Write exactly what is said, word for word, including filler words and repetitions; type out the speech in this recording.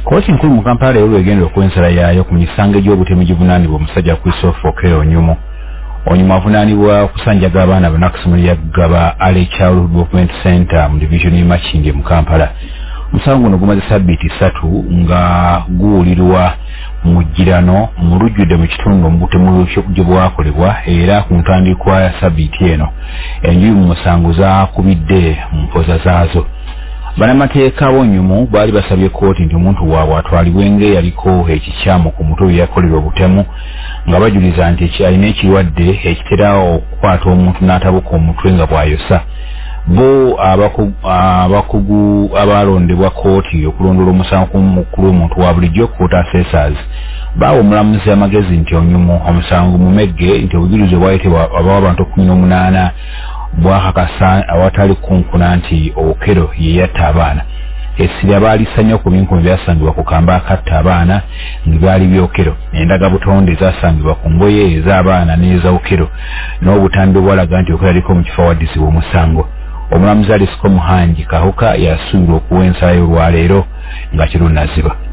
Kooti nkulu mu Kampala leero egenda okwensala yaayo ku misango gy'obutemu givunaanibwa omusajja Christopher Okello Onyumu. Onyumu avunaanibwa okusanjaga abaana bana ku ssomero lya Gaba Early Childhood Development Center mu division y'e Makindye mu Kampala. Omusango guno gumaze ssabbiiti ssatu nga guwulirwa mu ggirano mu lujjudde mu kitundu omubutemu gye bwakolebwa era ku ntandikwa ya ssabbiiti eno enjuyi mu musango zaakubidde mu mpoza zaazo. Bannamateeka b'Onyumu baali basabye kkooti nti omuntu waabwe atwalibwe ng'eyaliko ekikyamu ku mutwe yakolera obutemu nga bajuliza nti alina ekirwadde ekitera okukwata omuntu n'atabuka omutwe nga bw'ayosa. Bo abakugu abalondebwa kkooti okulondoola omusango mukulu omuntu wa bulijjo court assessors baawa omulamuzi amagezi nti Onyumu omusango mumegge nti obujulizi bwayitibwa abawa abantu kumi n'omunaana bwakakasa awatali kunkuna nti Okello ye yatta abaana. Essira baalisanya ku binkumi byasangibwa ku kamba akatta abaana nga byali by'Okello. Endagabutonde zaasangibwa ku ngoye ez'abaana n'eza Okello n'obutambi bwalaga nti Okello aliko mu kifo awaddizibwa omusango. Omulamuzi Alisco Muhangi Kahuka yasuubirwa okuwa ensala y'olwaleero nga kirunaziba.